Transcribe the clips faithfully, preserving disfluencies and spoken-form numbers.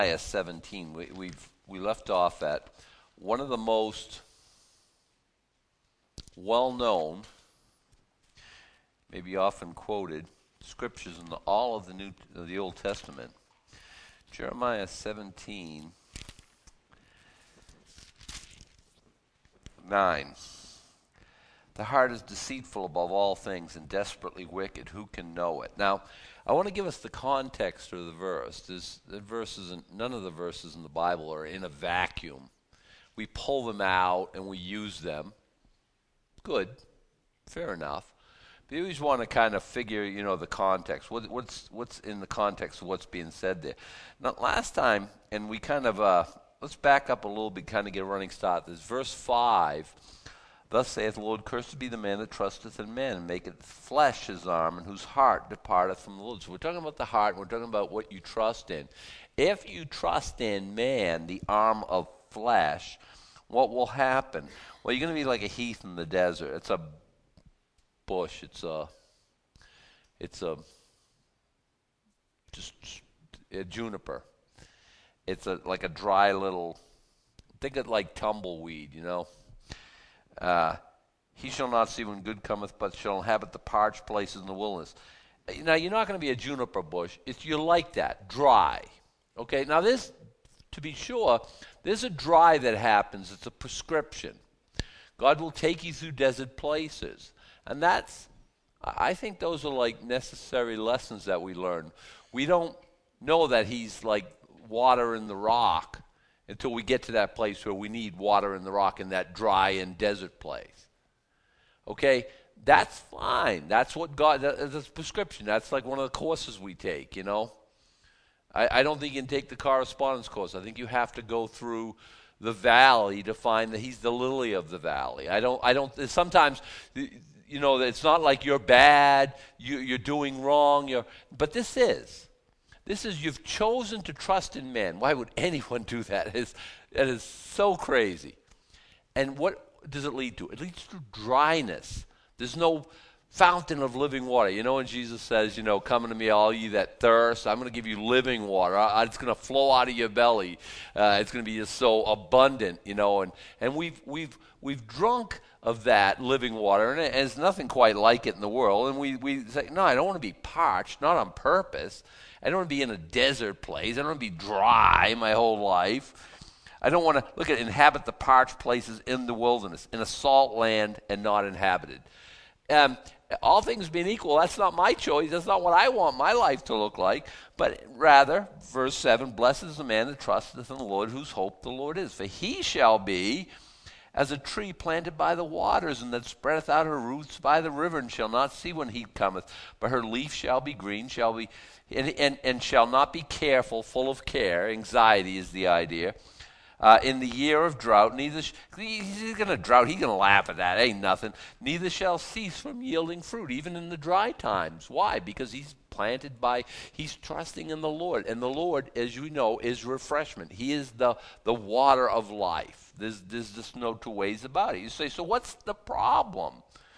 Jeremiah seventeen, we, we've we left off at one of the most well-known, maybe often quoted scriptures in the, all of the New, of the Old Testament. Jeremiah seventeen, nine. The heart is deceitful above all things and desperately wicked. Who can know it? Now, I want to give us the context of the verse. There's, the verses in, none of the verses in the Bible are in a vacuum. We pull them out and we use them. Good. Fair enough. But you always want to kind of figure, you know, the context. What, what's what's in the context of what's being said there? Now, last time, and we kind of, uh, let's back up a little bit, kind of get a running start. There's verse five. Thus saith the Lord, cursed be the man that trusteth in man, and maketh flesh his arm, and whose heart departeth from the Lord. So we're talking about the heart, and we're talking about what you trust in. If you trust in man, the arm of flesh, what will happen? Well, you're going to be like a heath in the desert. It's a bush. It's a, it's a, just a juniper. It's a like a dry little, think of it like tumbleweed, you know. Uh, he shall not see when good cometh, but shall inhabit the parched places in the wilderness. Now, you're not going to be a juniper bush. It's, you're like that, dry. Okay, now this, to be sure, there's a dry that happens. It's a prescription. God will take you through desert places. And that's, I think those are like necessary lessons that we learn. We don't know that he's like water in the rock until we get to that place where we need water in the rock in that dry and desert place. Okay? That's fine. That's what God, that's a prescription. That's like one of the courses we take, you know? I, I don't think you can take the correspondence course. I think you have to go through the valley to find that he's the lily of the valley. I don't, I don't, sometimes, you know, it's not like you're bad, you, you're doing wrong, you're, but this is. This is, you've chosen to trust in man. Why would anyone do that? It is, it is so crazy. And what does it lead to? It leads to dryness. There's no fountain of living water. You know when Jesus says, you know, come unto me all ye that thirst, I'm going to give you living water. I, it's going to flow out of your belly. Uh, it's going to be just so abundant, you know. And, and we've, we've, we've drunk of that living water, and there's nothing quite like it in the world. And we, we say, no, I don't want to be parched, not on purpose. I don't want to be in a desert place. I don't want to be dry my whole life. I don't want to, look at, inhabit the parched places in the wilderness, in a salt land and not inhabited. Um, all things being equal, that's not my choice. That's not what I want my life to look like. But rather, verse seven, blessed is the man that trusteth in the Lord, whose hope the Lord is. For he shall be as a tree planted by the waters, and that spreadeth out her roots by the river, and shall not see when heat cometh, but her leaf shall be green, shall be and, and, and shall not be careful, full of care. Anxiety is the idea. Uh, in the year of drought, neither sh- he's going to drought. He's going to laugh at that. Ain't nothing. Neither shall cease from yielding fruit, even in the dry times. Why? Because he's planted by. He's trusting in the Lord, and the Lord, as you know, is refreshment. He is the the water of life. There's there's just no two ways about it. You say, so what's the problem?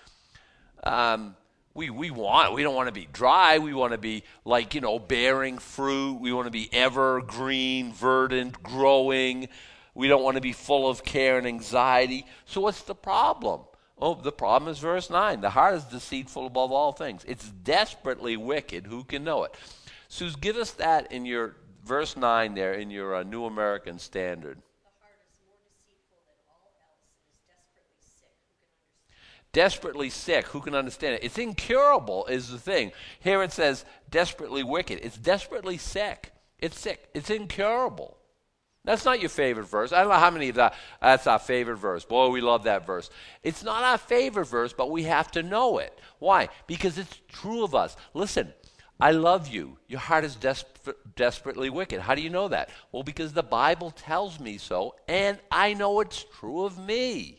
Um. We we want we don't want to be dry. We want to be like, you know, bearing fruit. We want to be evergreen, verdant, growing. We don't want to be full of care and anxiety. So what's the problem? Oh, the problem is verse nine. The heart is deceitful above all things. It's desperately wicked. Who can know it? Suze, give us that in your verse nine there in your uh, New American Standard. Desperately sick, who can understand it? It's incurable is the thing. Here it says desperately wicked. It's desperately sick. It's sick. It's incurable. That's not your favorite verse. I don't know how many of that, that's our favorite verse. Boy, we love that verse. It's not our favorite verse, but we have to know it. Why? Because it's true of us. Listen, I love you. Your heart is desper- desperately wicked. How do you know that? Well, because the Bible tells me so, and I know it's true of me.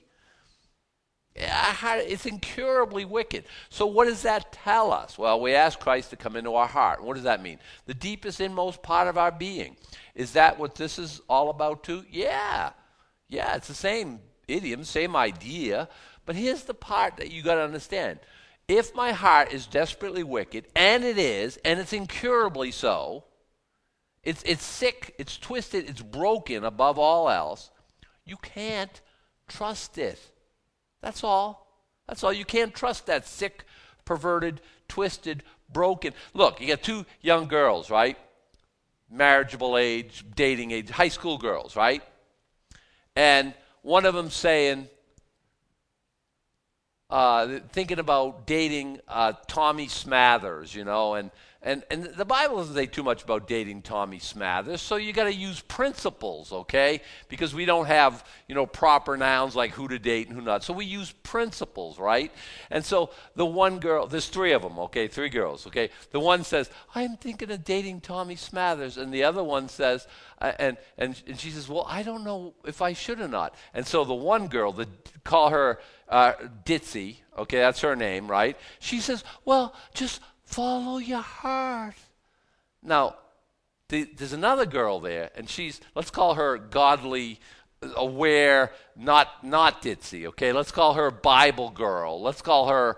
It's incurably wicked. So what does that tell us? Well, we ask Christ to come into our heart. What does that mean? The deepest, inmost part of our being. Is that what this is all about too? Yeah. Yeah, it's the same idiom, same idea. But here's the part that you got to understand. If my heart is desperately wicked, and it is, and it's incurably so, It's, it's sick, it's twisted, it's broken above all else. You can't trust it. That's all. That's all. You can't trust that sick, perverted, twisted, broken. Look, you got two young girls, right? Marriageable age, dating age, high school girls, right? And one of them saying, uh, thinking about dating uh, Tommy Smathers, you know, and, and, and the Bible doesn't say too much about dating Tommy Smathers, so you got to use principles, okay? Because we don't have, you know, proper nouns like who to date and who not. So we use principles, right? And so the one girl, there's three of them, okay? Three girls, okay? The one says, I'm thinking of dating Tommy Smathers, and the other one says, uh, and, and and she says, well, I don't know if I should or not. And so the one girl, the call her uh, Ditzy, okay, that's her name, right? She says, well, just follow your heart. Now, the, there's another girl there, and she's, let's call her godly, aware, not not ditzy, okay? Let's call her Bible girl. Let's call her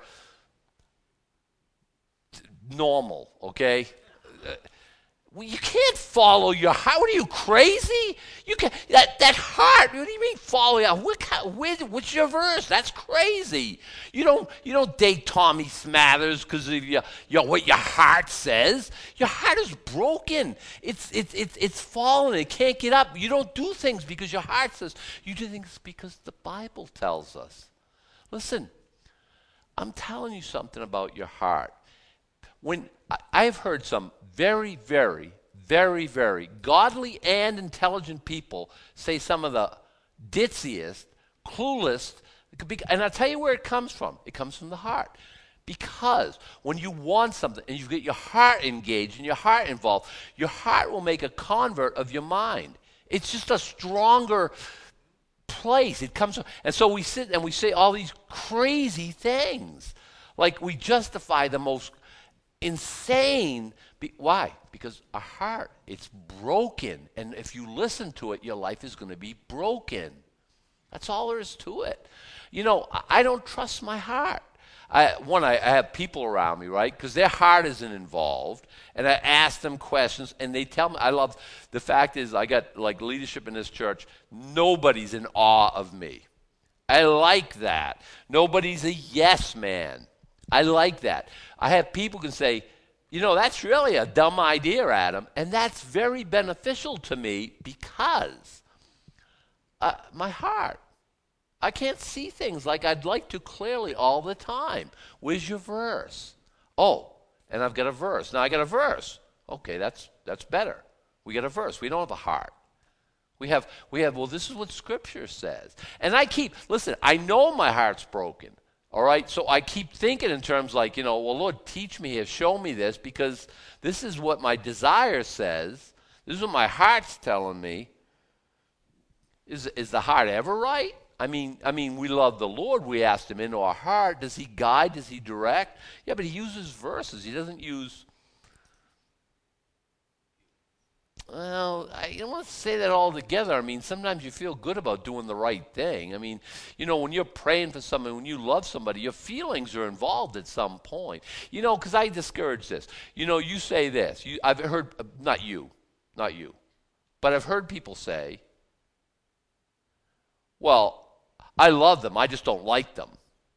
normal, okay? Uh, well, you can't follow your heart. What are you, crazy? You can that that heart. What do you mean follow your heart? Where, what's your verse? That's crazy. You don't you don't date Tommy Smathers because of your, your what your heart says. Your heart is broken. It's it's it's it's fallen. It can't get up. You don't do things because your heart says. You do things because the Bible tells us. Listen, I'm telling you something about your heart. When I have heard some very, very, very, very godly and intelligent people say some of the ditziest, clueless, and I'll tell you where it comes from. It comes from the heart. Because when you want something and you get your heart engaged and your heart involved, your heart will make a convert of your mind. It's just a stronger place. It comes from, and so we sit and we say all these crazy things. Like we justify the most insane. Be, why? Because our heart, it's broken. And if you listen to it, your life is going to be broken. That's all there is to it. You know, I, I don't trust my heart. I, one, I, I have people around me, right? Because their heart isn't involved. And I ask them questions, and they tell me, I love, the fact is, I got like leadership in this church. Nobody's in awe of me. I like that. Nobody's a yes man. I like that. I have people can say, you know, that's really a dumb idea, Adam, and that's very beneficial to me because uh, my heart, I can't see things like I'd like to clearly all the time. Where's your verse? Oh, and I've got a verse. Now I got a verse. Okay, that's that's better. We got a verse. We don't have a heart. We have, we have, well, this is what Scripture says. And I keep, listen, I know my heart's broken. All right, so I keep thinking in terms like, you know, well, Lord, teach me here, show me this, because this is what my desire says. This is what my heart's telling me. Is is the heart ever right? I mean, I mean, we love the Lord. We asked Him into our heart. Does He guide? Does He direct? Yeah, but He uses verses. He doesn't use. Well, I don't want to say that all together. I mean, sometimes you feel good about doing the right thing. I mean, you know, when you're praying for somebody, when you love somebody, your feelings are involved at some point. You know, because I discourage this. You know, you say this. You, I've heard, uh, not you, not you, but I've heard people say, well, I love them, I just don't like them.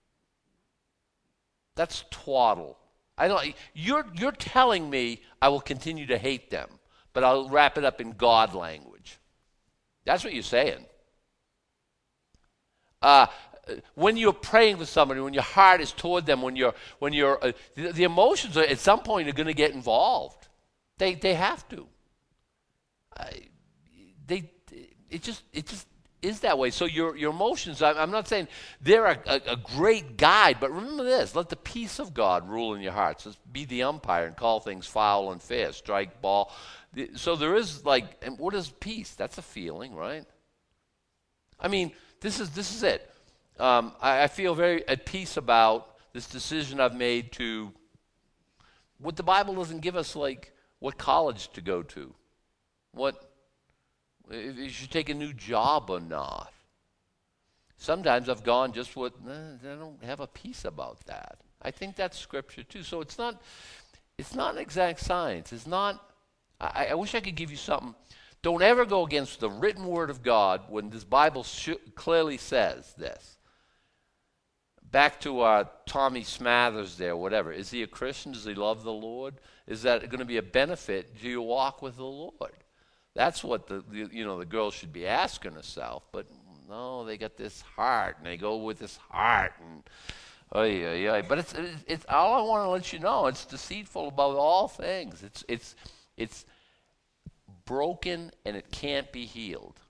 That's twaddle. I don't. You're you're telling me I will continue to hate them, but I'll wrap it up in God language. That's what you're saying. Uh, when you're praying for somebody, when your heart is toward them, when you're, when you're, uh, the, the emotions are, at some point are going to get involved. They, they have to. Uh, they, it just, it just is that way. So your, your emotions. I'm, I'm not saying they're a, a, a great guide, but remember this: let the peace of God rule in your hearts. So be the umpire and call things foul and fair. Strike ball. So there is like, and what is peace? That's a feeling, right? I mean, this is this is it. Um, I, I feel very at peace about this decision I've made to. What the Bible doesn't give us, like what college to go to, what if you should take a new job or not. Sometimes I've gone just with eh, I don't have a peace about that. I think that's Scripture too. So it's not it's not an exact science. It's not. I, I wish I could give you something. Don't ever go against the written word of God when this Bible sh- clearly says this. Back to uh, Tommy Smathers there, whatever. Is he a Christian? Does he love the Lord? Is that going to be a benefit to your walk with the Lord? That's what the, the you know the girl should be asking herself. But no, they got this heart, and they go with this heart, and oh yeah, yeah. But it's, it's it's all I want to let you know. It's deceitful above all things. It's it's it's broken, and it can't be healed.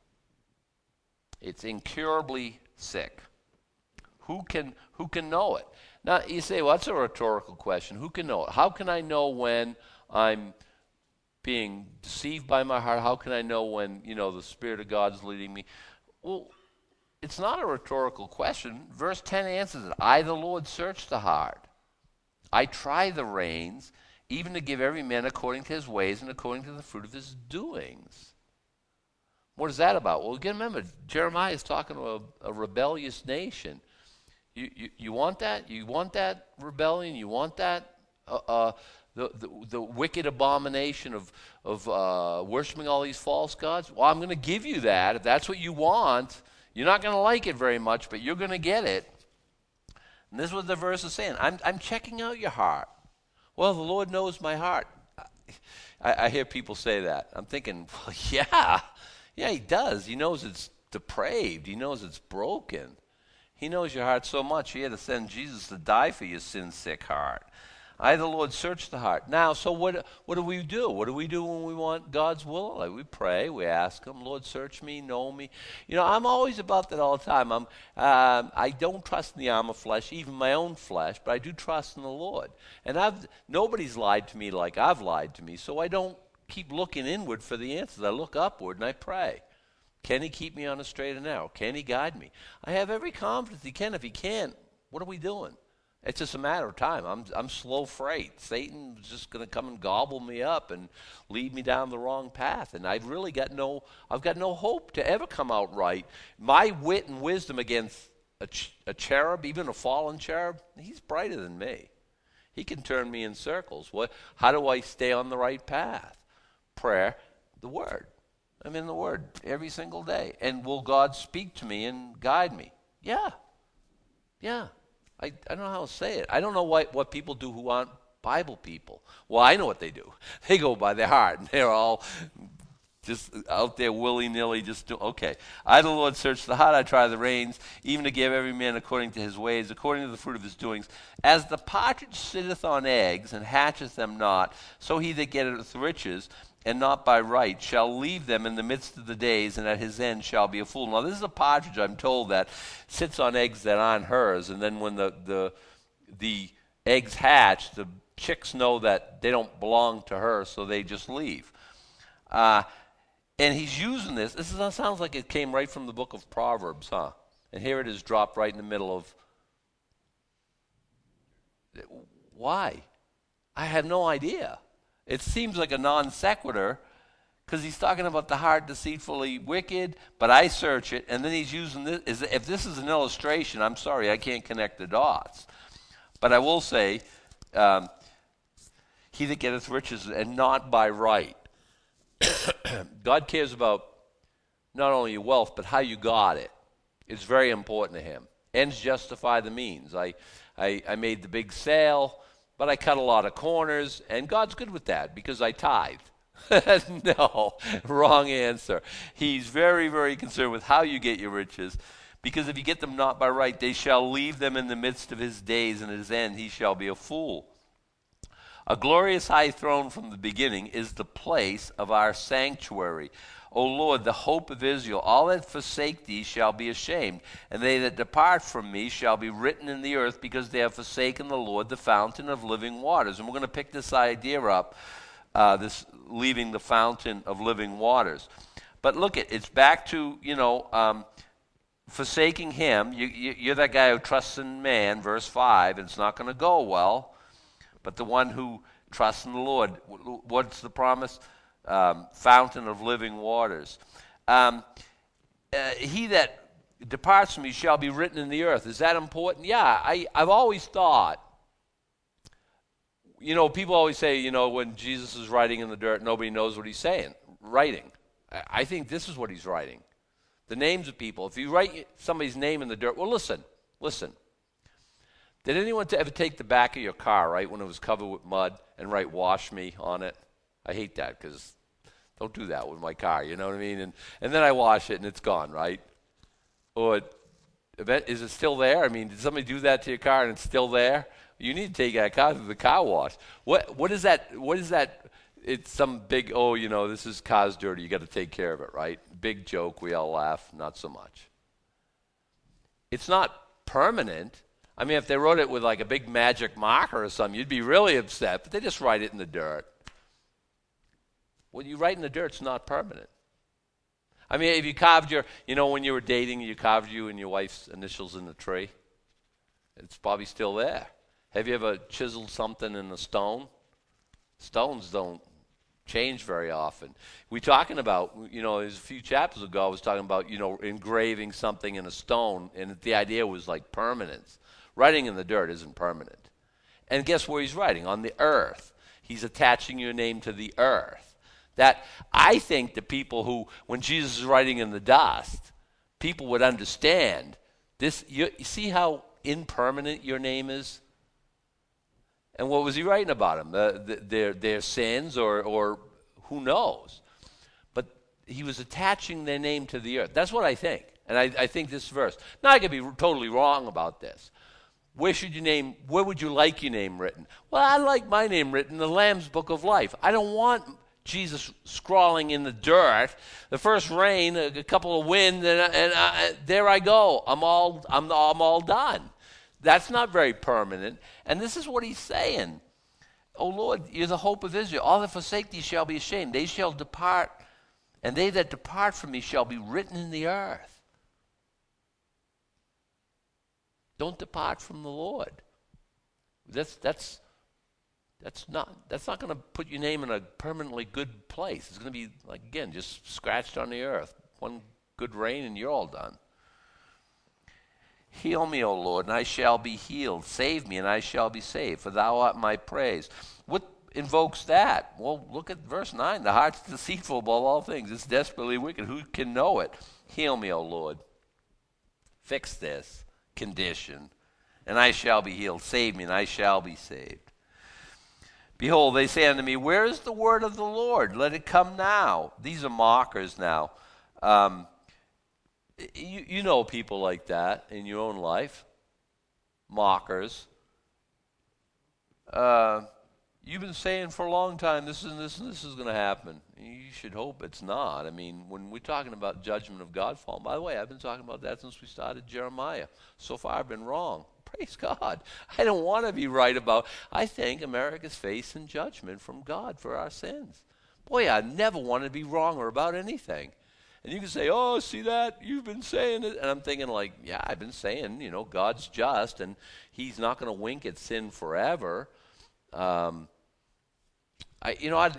It's incurably sick. Who can who can know it? Now you say, well, that's a rhetorical question. Who can know it? How can I know when I'm being deceived by my heart? How can I know when, you know, the Spirit of God's leading me? Well, it's not a rhetorical question. Verse ten answers it. I, the Lord, search the heart. I try the reins, even to give every man according to his ways and according to the fruit of his doings. What is that about? Well, again, remember, Jeremiah is talking to a, a rebellious nation. You, you, you want that? You want that rebellion? You want that uh, uh, the, the the wicked abomination of of uh, worshiping all these false gods? Well, I'm going to give you that. If that's what you want, you're not going to like it very much, but you're going to get it. And this is what the verse is saying. I'm I'm checking out your heart. Well, the Lord knows my heart. I, I hear people say that. I'm thinking, well, yeah, yeah, He does. He knows it's depraved. He knows it's broken. He knows your heart so much, He had to send Jesus to die for your sin-sick heart. I, the Lord, search the heart. Now, so what What do we do? What do we do when we want God's will? Like we pray, we ask Him, Lord, search me, know me. You know, I'm always about that all the time. I'm, um, I don't trust in the arm of flesh, even my own flesh, but I do trust in the Lord. And I've nobody's lied to me like I've lied to me, so I don't keep looking inward for the answers. I look upward and I pray. Can He keep me on a straight and narrow? Can He guide me? I have every confidence He can. If He can't, what are we doing? It's just a matter of time. I'm I'm slow freight. Satan's just going to come and gobble me up and lead me down the wrong path. And I've really got no I've got no hope to ever come out right. My wit and wisdom against a, ch- a cherub, even a fallen cherub, he's brighter than me. He can turn me in circles. What? How do I stay on the right path? Prayer, the Word. I'm in the Word every single day. And will God speak to me and guide me? Yeah. Yeah. I, I don't know how to say it. I don't know what, what people do who aren't Bible people. Well, I know what they do. They go by their heart, and they're all just out there willy-nilly just do, okay. I, the Lord, search the heart. I try the reins, even to give every man according to his ways, according to the fruit of his doings. As the partridge sitteth on eggs, and hatcheth them not, so he that getteth riches, and not by right, shall leave them in the midst of the days, and at his end shall be a fool. Now, this is a partridge, I'm told, that sits on eggs that aren't hers, and then when the the, the eggs hatch, the chicks know that they don't belong to her, so they just leave. Uh, and he's using this. This is, sounds like it came right from the book of Proverbs, huh? And here it is dropped right in the middle of... Why? I have no idea. It seems like a non sequitur because he's talking about the heart deceitfully wicked, but I search it, and then he's using this. Is, if this is an illustration, I'm sorry, I can't connect the dots. But I will say, um, he that getteth riches and not by right. God cares about not only your wealth, but how you got it. It's very important to Him. Ends justify the means. I, I, I made the big sale, but I cut a lot of corners, and God's good with that because I tithe. No, wrong answer. He's very, very concerned with how you get your riches, because if you get them not by right, they shall leave them in the midst of his days, and at his end he shall be a fool. A glorious high throne from the beginning is the place of our sanctuary. O Lord, the hope of Israel, all that forsake thee shall be ashamed, and they that depart from me shall be written in the earth, because they have forsaken the Lord, the fountain of living waters. And we're going to pick this idea up, uh, this leaving the fountain of living waters. But look, it, it's back to, you know, um, forsaking him. You, you, you're that guy who trusts in man, verse five, and it's not going to go well. But the one who trusts in the Lord, what's the promise? Um, fountain of living waters. Um, uh, he that departs from me shall be written in the earth. Is that important? Yeah, I, I've always thought You know, people always say, you know, when Jesus is writing in the dirt, nobody knows what he's saying. Writing. I, I think this is what he's writing. The names of people. If you write somebody's name in the dirt, well, listen, listen. Did anyone ever take the back of your car, right, when it was covered with mud and write "wash me" on it? I hate that because don't do that with my car, you know what I mean? And and then I wash it and it's gone, right? Or is it still there? I mean, did somebody do that to your car and it's still there? You need to take that car to the car wash. What what is that? What is that? It's some big, oh, you know, this is car's dirty. You got to take care of it, right? Big joke. We all laugh. Not so much. It's not permanent. I mean, if they wrote it with like a big magic marker or something, you'd be really upset. But they just write it in the dirt. When you write in the dirt, it's not permanent. I mean, if you carved your, you know, when you were dating, you carved you and your wife's initials in the tree. It's probably still there. Have you ever chiseled something in a stone? Stones don't change very often. We're talking about, you know, there's a few chapters ago, I was talking about, you know, engraving something in a stone, and the idea was like permanence. Writing in the dirt isn't permanent. And guess where he's writing? On the earth. He's attaching your name to the earth. That, I think the people who, when Jesus is writing in the dust, people would understand this. You, you see how impermanent your name is? And what was he writing about them? The, the, their, their sins or, or who knows? But he was attaching their name to the earth. That's what I think. And I, I think this verse. Now, I could be totally wrong about this. Where should your name, where would you like your name written? Well, I like my name written in the Lamb's Book of Life. I don't want Jesus scrawling in the dirt. The first rain, a, a couple of wind, and, and I, there I go. I'm all, I'm, I'm all done. That's not very permanent. And this is what he's saying. Oh, Lord, you're the hope of Israel. All that forsake thee shall be ashamed. They shall depart, and they that depart from me shall be written in the earth. Don't depart from the Lord. That's that's that's not that's not going to put your name in a permanently good place. It's going to be like, again, just scratched on the earth. One good rain and you're all done. Heal me, O Lord, and I shall be healed. Save me, and I shall be saved, for thou art my praise. What invokes that? Well, look at verse nine. The heart's deceitful above all things. It's desperately wicked. Who can know it? Heal me, O Lord. Fix this condition, and I shall be healed. Save me, and I shall be saved. Behold, they say unto me, where is the word of the Lord? Let it come now. These are mockers now. Um, you, you know people like that in your own life. Mockers. Uh, you've been saying for a long time, this and this and this is going to happen. You should hope it's not. I mean, when we're talking about judgment of God falling, by the way, I've been talking about that since we started Jeremiah. So far, I've been wrong. Praise God. I don't want to be right about, I think America's facing judgment from God for our sins. Boy, I never want to be wrong or about anything. And you can say, oh, see that? You've been saying it. And I'm thinking like, yeah, I've been saying, you know, God's just and he's not going to wink at sin forever. Um, I, you know, I'd,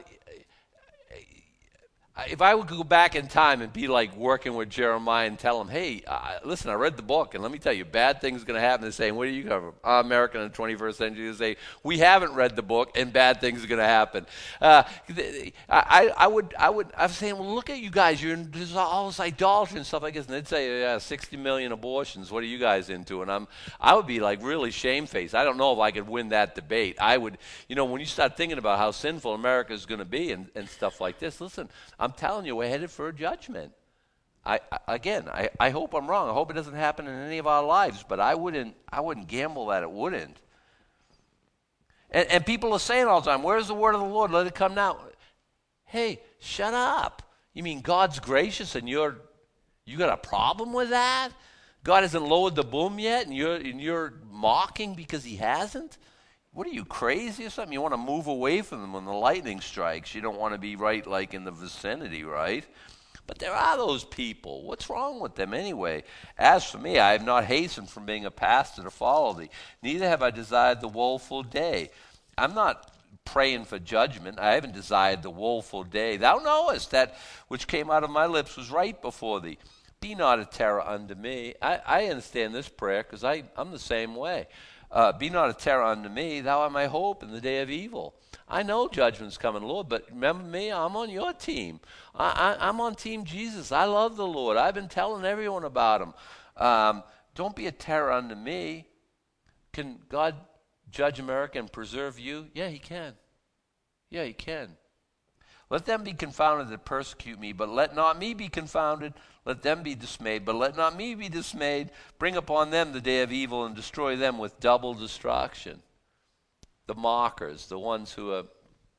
if I would go back in time and be like working with Jeremiah and tell him, hey, uh, listen, I read the book, and let me tell you, bad things are going to happen. They're saying, what do you cover? Uh, American in the twenty-first century. They say, we haven't read the book, and bad things are going to happen. Uh, I, I would, I would, I was saying, well, look at you guys. You're in there's all this idolatry and stuff like this. And they'd say, yeah, sixty million abortions. What are you guys into? And I'm, I would be like really shamefaced. I don't know if I could win that debate. I would, you know, when you start thinking about how sinful America is going to be and, and stuff like this, listen, I'm telling you, we're headed for a judgment. I, I again, I, I hope I'm wrong. I hope it doesn't happen in any of our lives, but I wouldn't I wouldn't gamble that it wouldn't. And, and people are saying all the time, where's the word of the Lord? Let it come now. Hey, shut up. You mean God's gracious and you're you got a problem with that? God hasn't lowered the boom yet and you're and you're mocking because he hasn't? What are you, crazy or something? You want to move away from them when the lightning strikes. You don't want to be right like in the vicinity, right? But there are those people. What's wrong with them anyway? As for me, I have not hastened from being a pastor to follow thee. Neither have I desired the woeful day. I'm not praying for judgment. I haven't desired the woeful day. Thou knowest that which came out of my lips was right before thee. Be not a terror unto me. I, I understand this prayer because I'm the same way. Uh, be not a terror unto me, thou art my hope in the day of evil. I know judgment's coming, Lord, but remember me, I'm on your team. I, I, I'm on Team Jesus. I love the Lord. I've been telling everyone about him. Um, don't be a terror unto me. Can God judge America and preserve you? Yeah, he can. Yeah, he can. Let them be confounded that persecute me, but let not me be confounded. Let them be dismayed, but let not me be dismayed. Bring upon them the day of evil and destroy them with double destruction. The mockers, the ones who are...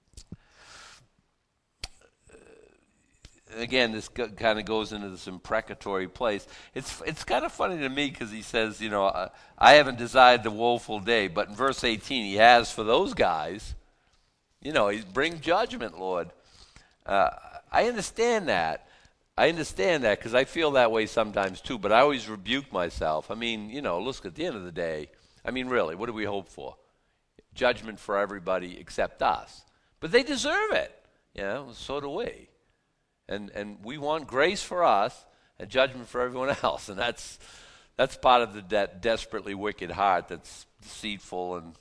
Again, this kind of goes into this imprecatory place. It's it's kind of funny to me because he says, you know, uh, I haven't desired the woeful day. But in verse eighteen, he has for those guys, you know, he's bring judgment, Lord. Uh, I understand that. I understand that because I feel that way sometimes too. But I always rebuke myself. I mean, you know, look, at the end of the day, I mean, really, what do we hope for? Judgment for everybody except us. But they deserve it. You know, so do we. And and we want grace for us and judgment for everyone else. And that's that's part of the de- desperately wicked heart that's deceitful. And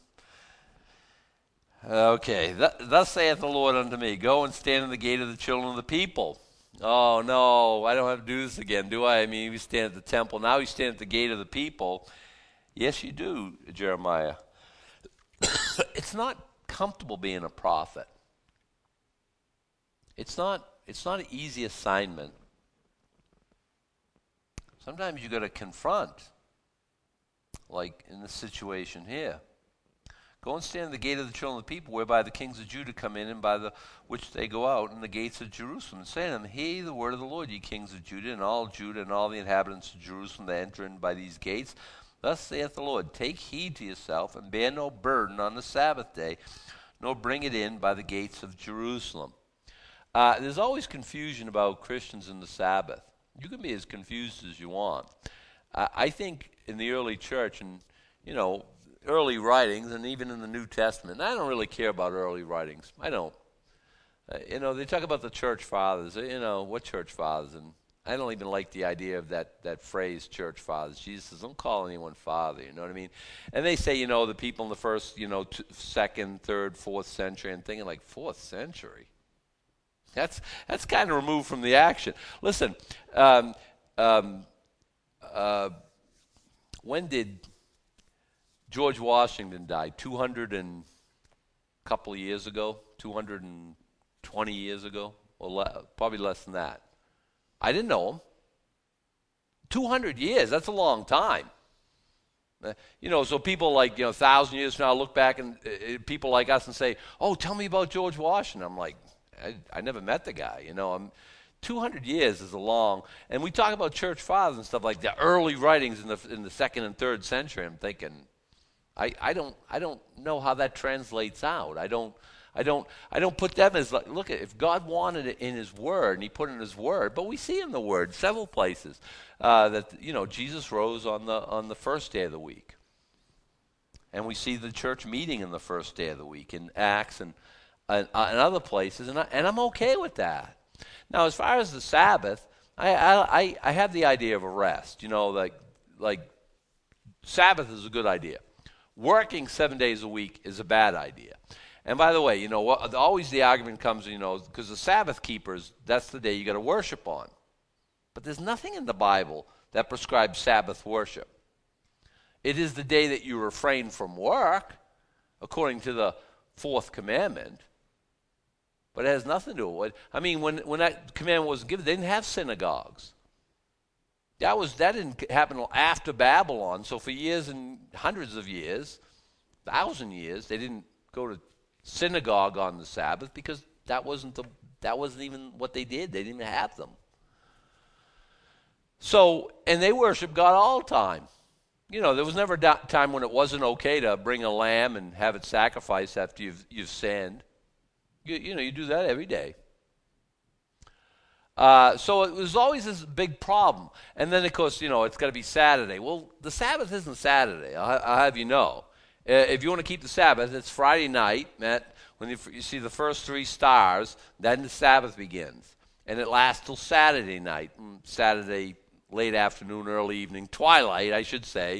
okay, Th- thus saith the Lord unto me, go and stand in the gate of the children of the people. Oh, no, I don't have to do this again, do I? I mean, we stand at the temple. Now we stand at the gate of the people. Yes, you do, Jeremiah. It's not comfortable being a prophet. It's not It's not an easy assignment. Sometimes you got to confront, like in this situation here. Go and stand at the gate of the children of the people, whereby the kings of Judah come in, and by the which they go out, in the gates of Jerusalem. And say to them, hear ye the word of the Lord, ye kings of Judah, and all Judah, and all the inhabitants of Jerusalem that enter in by these gates. Thus saith the Lord, take heed to yourself, and bear no burden on the Sabbath day, nor bring it in by the gates of Jerusalem. Uh, there's always confusion about Christians in the Sabbath. You can be as confused as you want. Uh, I think in the early church and, you know, early writings and even in the New Testament, I don't really care about early writings. I don't. Uh, you know, they talk about the church fathers. You know, what church fathers? And I don't even like the idea of that, that phrase, church fathers. Jesus says, don't call anyone father, you know what I mean? And they say, you know, the people in the first, you know, t- second, third, fourth century, and thinking like, fourth century? That's that's kind of removed from the action. Listen, um, um, uh, when did George Washington die? Two hundred and a couple of years ago, two hundred and twenty years ago, or le- probably less than that. I didn't know him. Two hundred years. That's a long time. Uh, you know, so people like you know, a thousand years from now look back and uh, people like us and say, "Oh, tell me about George Washington." I'm like. I, I never met the guy, you know. I'm, two hundred years is a long, and we talk about church fathers and stuff like the early writings in the in the second and third century. I'm thinking, I, I don't I don't know how that translates out. I don't I don't I don't put them as like look at if God wanted it in His Word and He put it in His Word, but we see in the Word several places uh, that you know Jesus rose on the on the first day of the week, and we see the church meeting in the first day of the week in Acts and. And, uh, and other places, and, I, and I'm okay with that. Now, as far as the Sabbath, I, I I have the idea of a rest. You know, like like Sabbath is a good idea. Working seven days a week is a bad idea. And by the way, you know, what, always the argument comes, you know, because the Sabbath keepers, that's the day you got to worship on. But there's nothing in the Bible that prescribes Sabbath worship. It is the day that you refrain from work, according to the fourth commandment. But it has nothing to do with it. I mean, when, when that commandment was given, they didn't have synagogues. That was that didn't happen until after Babylon. So for years and hundreds of years, thousand years, they didn't go to synagogue on the Sabbath because that wasn't the that wasn't even what they did. They didn't even have them. So and they worshiped God all the time. You know, there was never a time when it wasn't okay to bring a lamb and have it sacrificed after you've you've sinned. You, you know, you do that every day. Uh, so it was always this big problem. And then, of course, you know, it's got to be Saturday. Well, the Sabbath isn't Saturday, I'll, I'll have you know. Uh, if you want to keep the Sabbath, it's Friday night, Matt, when you, you see the first three stars, then the Sabbath begins. And it lasts till Saturday night, Saturday late afternoon, early evening, twilight, I should say.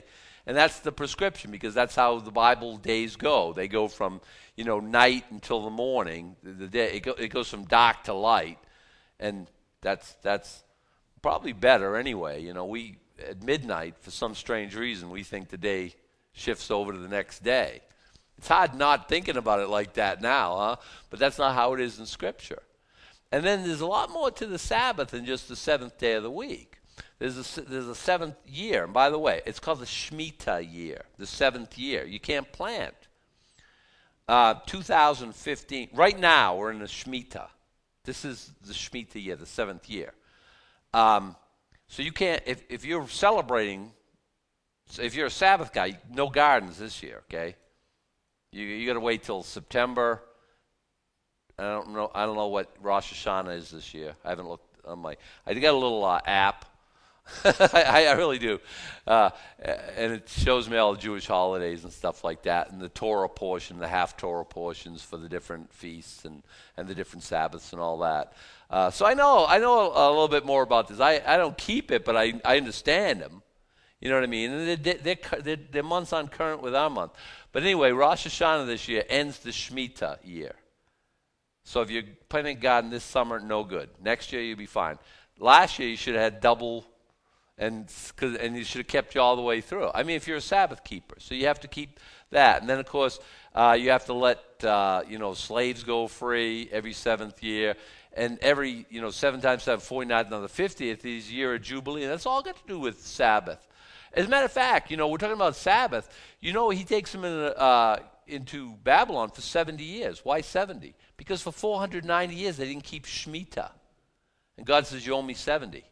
And that's the prescription, because that's how the Bible days go. They go from, you know, night until the morning. The, the day it, go, it goes from dark to light, and that's that's probably better anyway. You know, we at midnight, for some strange reason, we think the day shifts over to the next day. It's hard not thinking about it like that now, huh? But that's not how it is in Scripture. And then there's a lot more to the Sabbath than just the seventh day of the week. There's a, there's a seventh year. And by the way, it's called the Shemitah year, the seventh year. You can't plant. Uh, two thousand fifteen, right now we're in the Shemitah. This is the Shemitah year, the seventh year. Um, so you can't, if, if you're celebrating, if you're a Sabbath guy, no gardens this year, okay? You you got to wait till September. I don't know. I don't know what Rosh Hashanah is this year. I haven't looked on my. I got a little uh, app. I, I really do, uh, and it shows me all the Jewish holidays and stuff like that, and the Torah portion, the half Torah portions for the different feasts and, and the different Sabbaths and all that. Uh, so I know I know a, a little bit more about this. I, I don't keep it, but I I understand them. You know what I mean? And they're, they're, they're, they're months on current with our month. But anyway, Rosh Hashanah this year ends the Shemitah year. So if you're planting a garden this summer, no good. Next year, you'll be fine. Last year, you should have had double, and cause, and you should have kept you all the way through. I mean, if you're a Sabbath keeper. So you have to keep that. And then, of course, uh, you have to let, uh, you know, slaves go free every seventh year. And every, you know, seven times seven, forty-nine, and on the fiftieth is year of Jubilee. And that's all got to do with Sabbath. As a matter of fact, you know, we're talking about Sabbath. You know, he takes them in, uh, into Babylon for seventy years. Why seventy? Because for four hundred ninety years they didn't keep Shemitah. And God says, you owe me seventy.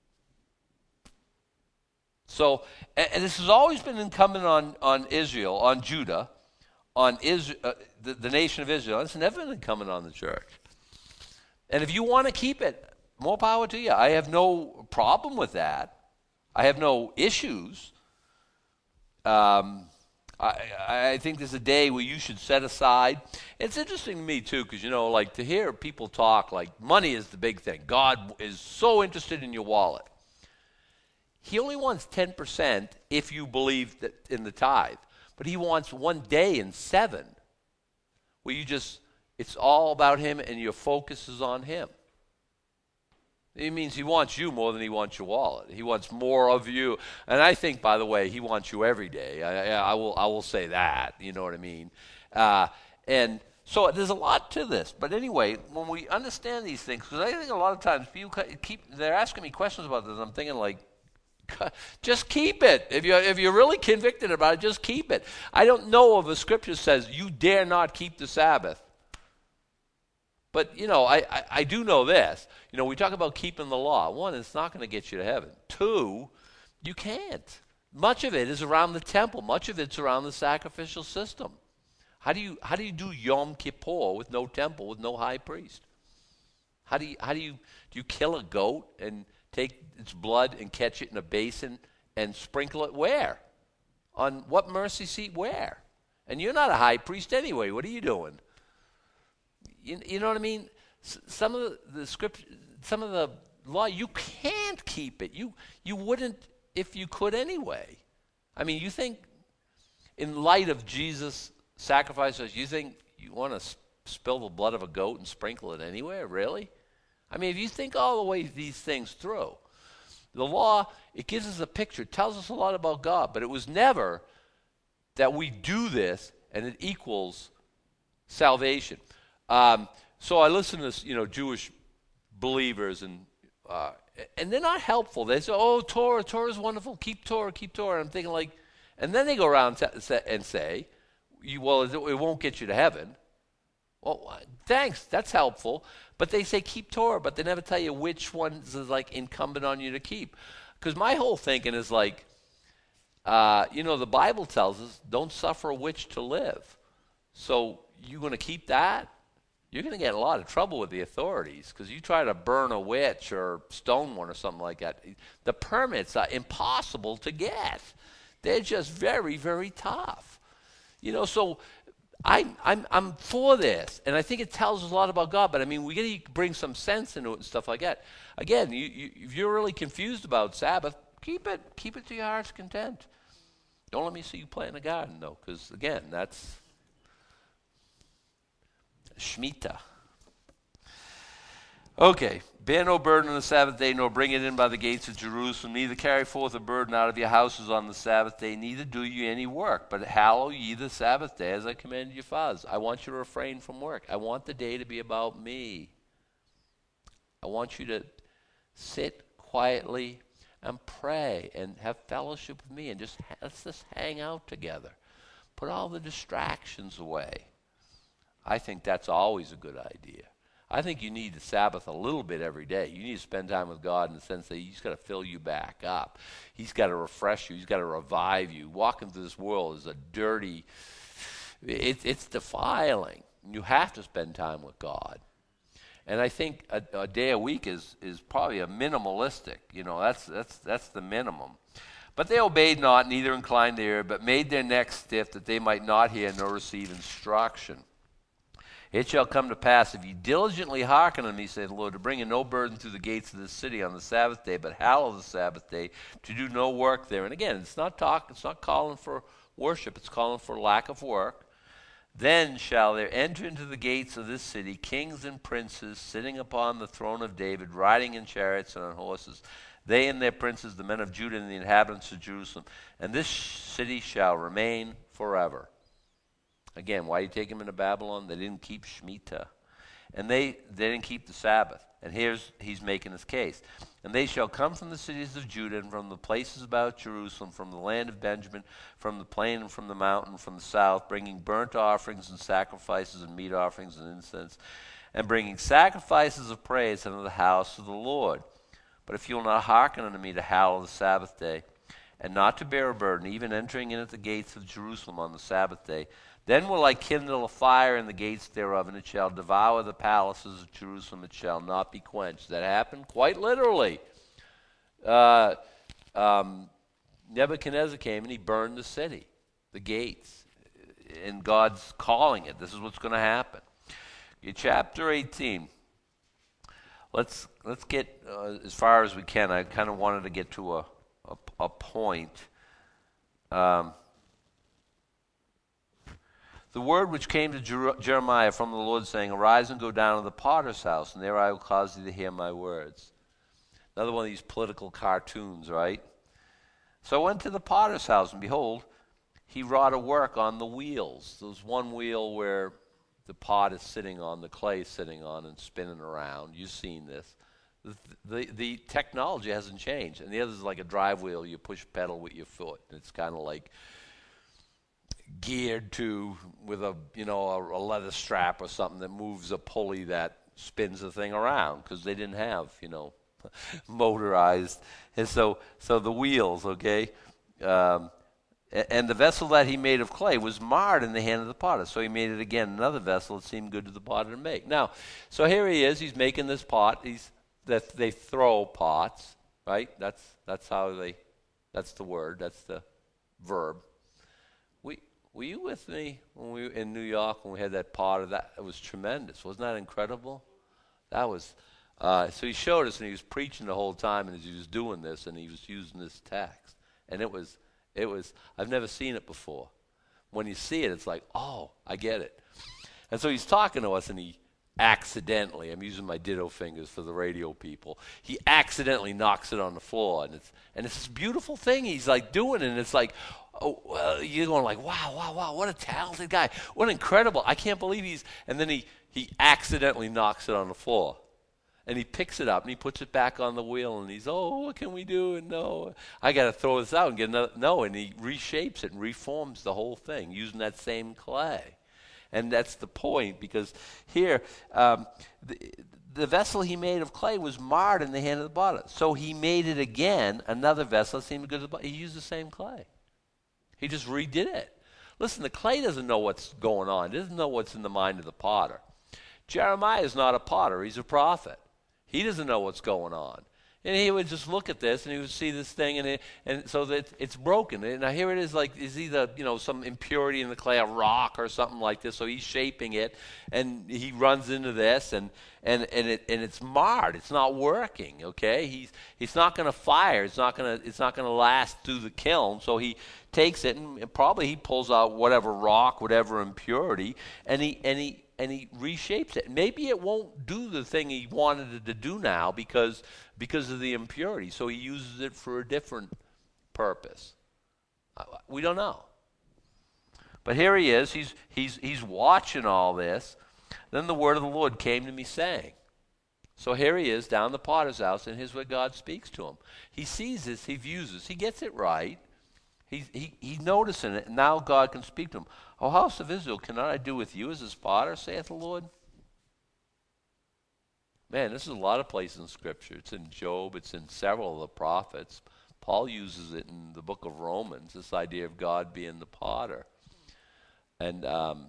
So, and, and this has always been incumbent on, on Israel, on Judah, on Israel, uh, the, the nation of Israel. It's never been incumbent on the church. And if you want to keep it, more power to you. I have no problem with that. I have no issues. Um, I, I think there's a day where you should set aside. It's interesting to me, too, because, you know, like to hear people talk like money is the big thing. God is so interested in your wallet. He only wants ten percent if you believe that in the tithe. But he wants one day in seven where you just, it's all about him and your focus is on him. It means he wants you more than he wants your wallet. He wants more of you. And I think, by the way, he wants you every day. I, I, will, I will say that. You know what I mean? Uh, and so there's a lot to this. But anyway, when we understand these things, because I think a lot of times people keep, they're asking me questions about this. I'm thinking like, just keep it. If you're, if you're really convicted about it, just keep it. I don't know if a scripture says you dare not keep the Sabbath. But, you know, I, I, I do know this. You know, we talk about keeping the law. One, it's not going to get you to heaven. Two, you can't. Much of it is around the temple. Much of it's around the sacrificial system. How do you how do you do Yom Kippur with no temple, with no high priest? How do you how do you do you kill a goat and take its blood and catch it in a basin and sprinkle it where? On what mercy seat where? And you're not a high priest anyway. What are you doing? You, you know what I mean? S- some of the, the script, some of the law, you can't keep it. You you wouldn't if you could anyway. I mean, you think in light of Jesus' sacrifices, you think you want to s- spill the blood of a goat and sprinkle it anywhere? Really? I mean, if you think all the way these things through, the law, it gives us a picture. It tells us a lot about God, but it was never that we do this and it equals salvation. Um, so I listen to, you know, Jewish believers, and uh, and they're not helpful. They say, "Oh, Torah, Torah is wonderful. Keep Torah, keep Torah." And I'm thinking like, and then they go around t- and say, you, "Well, it won't get you to heaven." Well, thanks, that's helpful. But they say keep Torah, but they never tell you which ones is like incumbent on you to keep. Because my whole thinking is like, uh, you know, the Bible tells us don't suffer a witch to live. So you're going to keep that? You're going to get in a lot of trouble with the authorities because you try to burn a witch or stone one or something like that. The permits are impossible to get. They're just very, very tough. You know, so I, I'm I'm for this, and I think it tells us a lot about God. But I mean, we got to bring some sense into it and stuff like that. Again, you, you, if you're really confused about Sabbath, keep it keep it to your heart's content. Don't let me see you plant a garden, though, because, again, that's Shemitah. Okay, bear no burden on the Sabbath day, nor bring it in by the gates of Jerusalem. Neither carry forth a burden out of your houses on the Sabbath day, neither do you any work. But hallow ye the Sabbath day, as I commanded your fathers. I want you to refrain from work. I want the day to be about me. I want you to sit quietly and pray and have fellowship with me, and just let's just hang out together. Put all the distractions away. I think that's always a good idea. I think you need the Sabbath a little bit every day. You need to spend time with God in the sense that He's got to fill you back up. He's got to refresh you. He's got to revive you. Walking through this world is a dirty, it, it's defiling. You have to spend time with God. And I think a, a day a week is, is probably a minimalistic. You know, that's, that's, that's the minimum. But they obeyed not, neither inclined their ear, but made their necks stiff, that they might not hear nor receive instruction. It shall come to pass, if ye diligently hearken unto me, saith the Lord, to bring in no burden through the gates of this city on the Sabbath day, but hallow the Sabbath day, to do no work there. And again, it's not talk, it's not calling for worship, it's calling for lack of work. Then shall there enter into the gates of this city kings and princes, sitting upon the throne of David, riding in chariots and on horses, they and their princes, the men of Judah and the inhabitants of Jerusalem. And this city shall remain forever. Again, why you take them into Babylon? They didn't keep Shemitah. And they, they didn't keep the Sabbath. And here's, he's making his case. And they shall come from the cities of Judah and from the places about Jerusalem, from the land of Benjamin, from the plain and from the mountain, from the south, bringing burnt offerings and sacrifices and meat offerings and incense, and bringing sacrifices of praise unto the house of the Lord. But if you will not hearken unto me to hallow the Sabbath day, and not to bear a burden, even entering in at the gates of Jerusalem on the Sabbath day, then will I kindle a fire in the gates thereof, and it shall devour the palaces of Jerusalem. It shall not be quenched. That happened quite literally. Uh, um, Nebuchadnezzar came and he burned the city, the gates, and God's calling it. This is what's going to happen. In chapter eighteen, let's let's get uh, as far as we can. I kind of wanted to get to a a, a point. Um, The word which came to Jer- Jeremiah from the Lord, saying, Arise and go down to the potter's house, and there I will cause thee to hear my words. Another one of these political cartoons, right? So I went to the potter's house, and behold, he wrought a work on the wheels. There's one wheel where the pot is sitting on, the clay is sitting on, and spinning around. You've seen this. The, the, the technology hasn't changed. And the other is like a drive wheel. You push pedal with your foot. It's kind of like geared to with a you know a, a leather strap or something that moves a pulley that spins the thing around, because they didn't have you know motorized. And so so the wheels, okay, um, and, and the vessel that he made of clay was marred in the hand of the potter. So he made it again another vessel that seemed good to the potter to make. Now, so here he is. He's making this pot. He's that they throw pots, right? That's that's how they. That's the word. That's the verb. We. Were you with me when we were in New York when we had that pot of that? It was tremendous. Wasn't that incredible? That was, uh, so he showed us, and he was preaching the whole time, and as he was doing this, and he was using this text. And it was, it was, I've never seen it before. When you see it, it's like, oh, I get it. And so he's talking to us, and he accidentally, I'm using my ditto fingers for the radio people, he accidentally knocks it on the floor, and it's, and it's this beautiful thing he's like doing, and it's like, oh, well, you're going like, wow, wow, wow, what a talented guy. What incredible. I can't believe he's, and then he, he accidentally knocks it on the floor. And he picks it up, and he puts it back on the wheel, and he's, oh, what can we do? And no, I got to throw this out and get another, no, and he reshapes it and reforms the whole thing using that same clay. And that's the point, because here, um, the, the vessel he made of clay was marred in the hand of the potter. So he made it again, another vessel that seemed good to the potter. He used the same clay. He just redid it. Listen, the clay doesn't know what's going on. It doesn't know what's in the mind of the potter. Jeremiah is not a potter. He's a prophet. He doesn't know what's going on. And he would just look at this, and he would see this thing, and it, and so that it's broken. And now here it is, like is either you know some impurity in the clay, a rock or something like this. So he's shaping it, and he runs into this, and and and it and it's marred. It's not working. Okay, he's he's not going to fire. It's not going to it's not going to last through the kiln. So he takes it, and, and probably he pulls out whatever rock, whatever impurity, and he and he. and he reshapes it. Maybe it won't do the thing he wanted it to do now because because of the impurity. So he uses it for a different purpose. We don't know. But here he is. He's he's he's watching all this. Then the word of the Lord came to me saying. So here he is down the potter's house, and here's what God speaks to him. He sees this. He views this. He gets it right. He's, he, he's noticing it, and now God can speak to him. O house of Israel, cannot I do with you as his potter, saith the Lord? Man, this is a lot of places in Scripture. It's in Job. It's in several of the prophets. Paul uses it in the book of Romans, this idea of God being the potter. And um,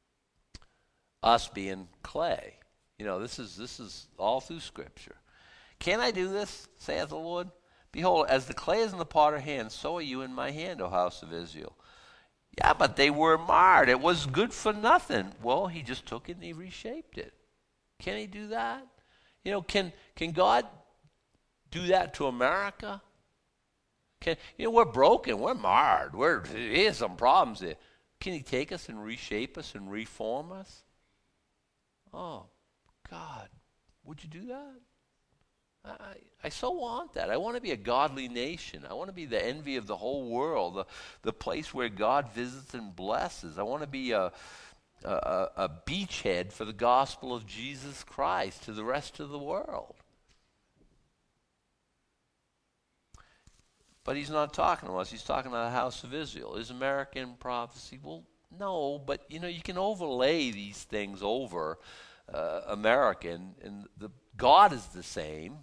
us being clay. You know, this is this is all through Scripture. Can I do this, saith the Lord? Behold, as the clay is in the potter's hand, so are you in my hand, O house of Israel. Yeah, but they were marred. It was good for nothing. Well, he just took it and he reshaped it. Can he do that? You know, can can God do that to America? Can you know we're broken, we're marred, we're here's some problems there. Can he take us and reshape us and reform us? Oh, God, would you do that? I, I so want that. I want to be a godly nation. I want to be the envy of the whole world, the, the place where God visits and blesses. I want to be a, a, a beachhead for the gospel of Jesus Christ to the rest of the world. But he's not talking to us. He's talking to the house of Israel. Is American prophecy? Well, no, but you know, you can overlay these things over uh, American, and the God is the same.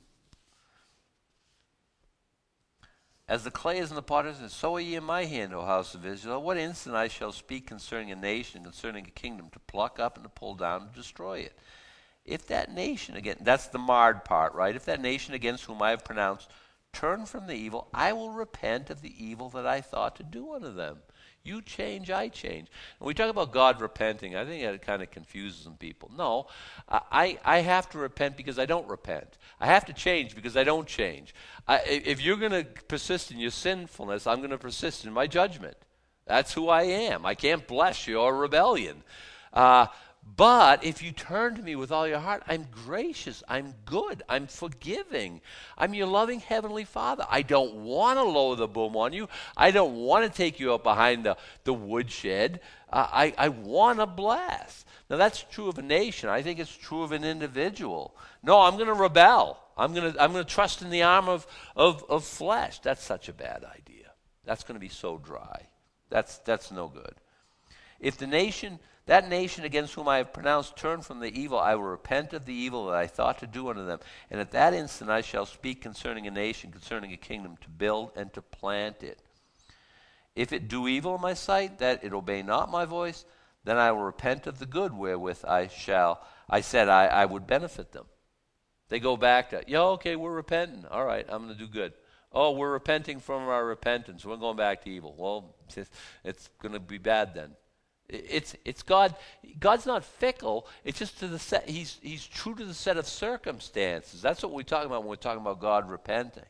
As the clay is in the potter's hand, so are ye in my hand, O house of Israel. What instant I shall speak concerning a nation, concerning a kingdom, to pluck up and to pull down and destroy it. If that nation, again, that's the marred part, right? If that nation against whom I have pronounced, turn from the evil, I will repent of the evil that I thought to do unto them. You change, I change. When we talk about God repenting, I think that kind of confuses some people. No, I, I have to repent because I don't repent. I have to change because I don't change. I, if you're going to persist in your sinfulness, I'm going to persist in my judgment. That's who I am. I can't bless your rebellion. Uh, But if you turn to me with all your heart, I'm gracious, I'm good, I'm forgiving. I'm your loving Heavenly Father. I don't want to lower the boom on you. I don't want to take you up behind the, the woodshed. Uh, I, I want to bless. Now that's true of a nation. I think it's true of an individual. No, I'm going to rebel. I'm going to I'm going to trust in the arm of, of, of flesh. That's such a bad idea. That's going to be so dry. That's that's no good. If the nation... That nation against whom I have pronounced, turn from the evil, I will repent of the evil that I thought to do unto them. And at that instant I shall speak concerning a nation, concerning a kingdom, to build and to plant it. If it do evil in my sight, that it obey not my voice, then I will repent of the good wherewith I shall, I said I, I would benefit them. They go back to, yeah, okay, we're repenting. All right, I'm going to do good. Oh, we're repenting from our repentance. We're going back to evil. Well, it's, it's going to be bad then. It's it's God. God's not fickle. It's just to the set. He's he's true to the set of circumstances. That's what we're talking about when we're talking about God repenting.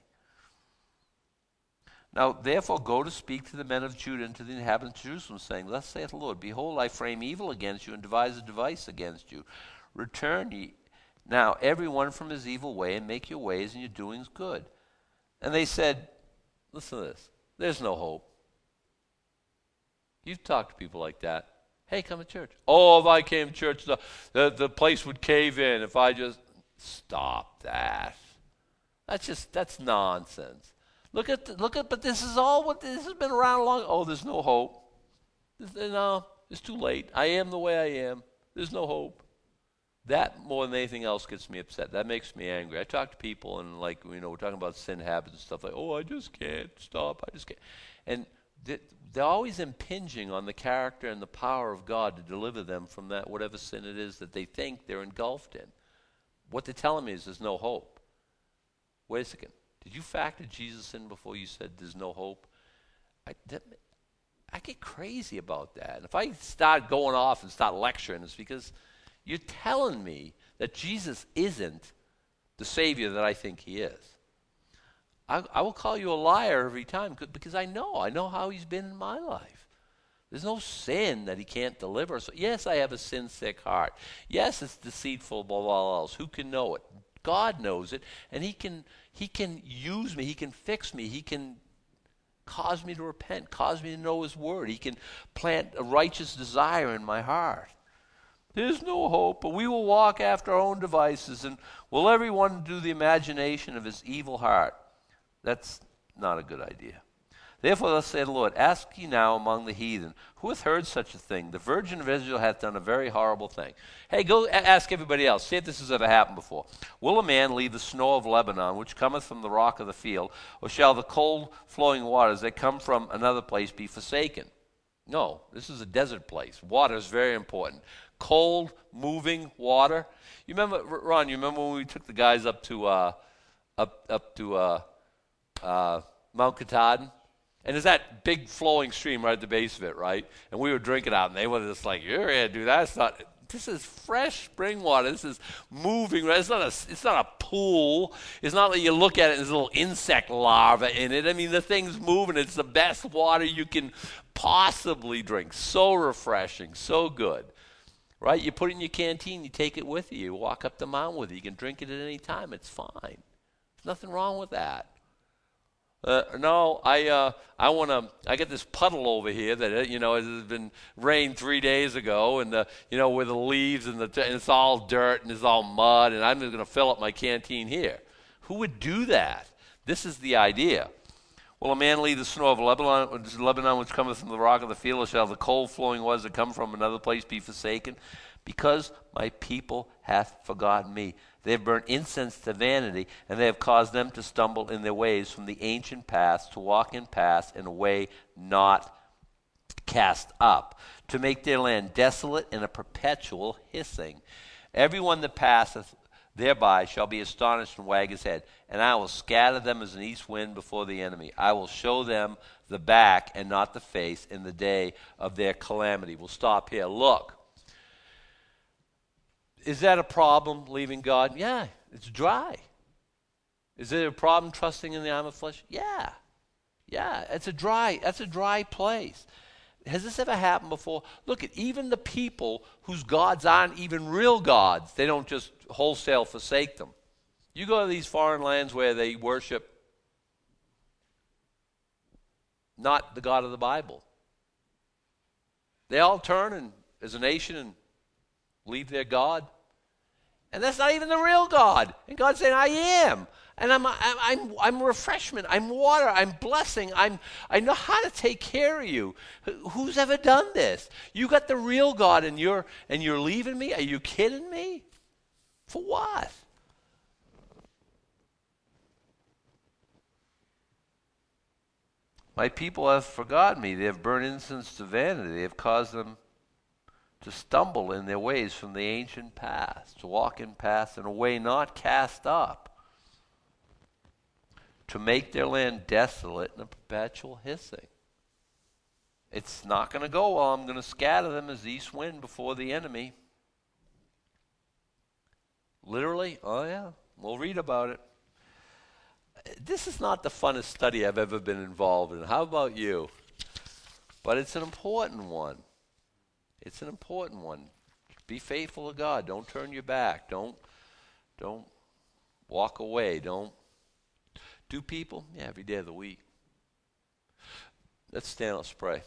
Now, therefore, go to speak to the men of Judah and to the inhabitants of Jerusalem, saying, Thus saith the Lord, Behold, I frame evil against you and devise a device against you. Return ye now every one from his evil way, and make your ways and your doings good. And they said, listen to this. There's no hope. You've talked to people like that. Hey, come to church. Oh, if I came to church, the, the, the place would cave in if I just... Stop that. That's just, that's nonsense. Look at, the, look at, but this is all what, this has been around long. Oh, there's no hope. This, no, it's too late. I am the way I am. There's no hope. That, more than anything else, gets me upset. That makes me angry. I talk to people and, like, you know, we're talking about sin habits and stuff like, oh, I just can't stop. I just can't. And they're always impinging on the character and the power of God to deliver them from that whatever sin it is that they think they're engulfed in. What they're telling me is there's no hope. Wait a second. Did you factor Jesus in before you said there's no hope? I, that, I get crazy about that. And if I start going off and start lecturing, it's because you're telling me that Jesus isn't the Savior that I think he is. I, I will call you a liar every time because I know. I know how he's been in my life. There's no sin that he can't deliver. So yes, I have a sin-sick heart. Yes, it's deceitful above all else. Who can know it? God knows it, and he can he can use me. He can fix me. He can cause me to repent, cause me to know his word. He can plant a righteous desire in my heart. There's no hope, but we will walk after our own devices, and will everyone do the imagination of his evil heart? That's not a good idea. Therefore, thus saith the Lord, ask ye now among the heathen, who hath heard such a thing? The virgin of Israel hath done a very horrible thing. Hey, go a- ask everybody else. See if this has ever happened before. Will a man leave the snow of Lebanon, which cometh from the rock of the field, or shall the cold flowing waters that come from another place be forsaken? No, this is a desert place. Water is very important. Cold, moving water. You remember, Ron, you remember when we took the guys up to uh, up up to uh, uh, Mount Katahdin? And there's that big flowing stream right at the base of it, right? And we were drinking out, and they were just like, "You're here, dude. That's not. This is fresh spring water. This is moving. It's not a. It's not a pool. It's not like you look at it and there's a little insect larva in it. I mean, the thing's moving. It's the best water you can possibly drink. So refreshing, so good, right? You put it in your canteen. You take it with you. You walk up the mountain with it. You can drink it at any time. It's fine. There's nothing wrong with that. Uh, no, I uh, I want to. I got this puddle over here that uh, you know has been rained three days ago, and the you know with the leaves and the t- and it's all dirt and it's all mud, and I'm just going to fill up my canteen here. Who would do that? This is the idea. Will a man leave the snow of Lebanon, Lebanon which cometh from the rock of the field, or shall the cold flowing waters that come from another place be forsaken? Because my people hath forgotten me. They have burnt incense to vanity, and they have caused them to stumble in their ways from the ancient paths, to walk in paths in a way not cast up, to make their land desolate and a perpetual hissing. Everyone that passeth thereby shall be astonished and wag his head, and I will scatter them as an east wind before the enemy. I will show them the back and not the face in the day of their calamity. We'll stop here. Look. Is that a problem, leaving God? Yeah, it's dry. Is it a problem trusting in the arm of flesh? Yeah. Yeah, it's a dry, that's a dry place. Has this ever happened before? Look at even the people whose gods aren't even real gods. They don't just wholesale forsake them. You go to these foreign lands where they worship not the God of the Bible. They all turn and, as a nation and leave their God. And that's not even the real God. And God's saying, I am. And I'm, I'm, I'm, I'm refreshment. I'm water. I'm blessing. I'm, I know how to take care of you. Who's ever done this? You got the real God and you're, and you're leaving me? Are you kidding me? For what? My people have forgotten me. They have burned incense to vanity. They have caused them to stumble in their ways from the ancient paths, to walk in paths in a way not cast up, to make their land desolate and a perpetual hissing. It's not going to go well. I'm going to scatter them as the east wind before the enemy. Literally? Oh yeah, we'll read about it. This is not the funnest study I've ever been involved in. How about you? But it's an important one. It's an important one. Be faithful to God. Don't turn your back. Don't don't walk away. Don't do people? Yeah, every day of the week. Let's stand, let's pray.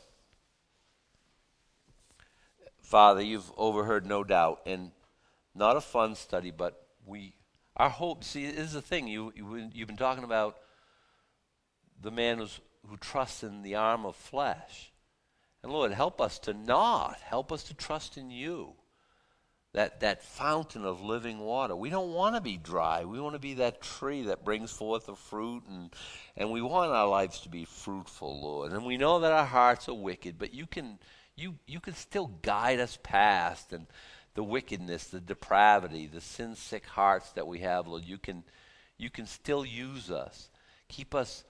Father, you've overheard no doubt, and not a fun study, but we our hope, see, this is the thing. You, you you've been talking about the man who's, who trusts in the arm of flesh. And Lord, help us to not. Help us to trust in you. That that fountain of living water. We don't want to be dry. We want to be that tree that brings forth the fruit. And, and we want our lives to be fruitful, Lord. And we know that our hearts are wicked, but you can you you can still guide us past and the wickedness, the depravity, the sin-sick hearts that we have, Lord. You can You can still use us. Keep us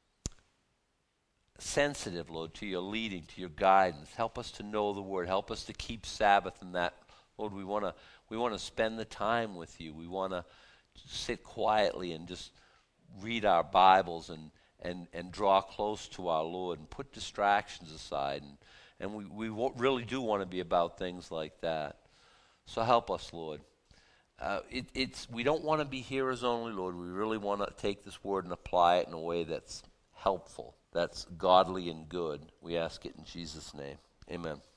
sensitive, Lord, to your leading, to your guidance. Help us to know the word. Help us to keep Sabbath in that. Lord, we want to we want to spend the time with you. We want to sit quietly and just read our Bibles and, and, and draw close to our Lord and put distractions aside. And, and we, we w- really do want to be about things like that. So help us, Lord. Uh, it, it's we don't want to be hearers only, Lord. We really want to take this word and apply it in a way that's helpful, that's godly and good. We ask it in Jesus' name. Amen.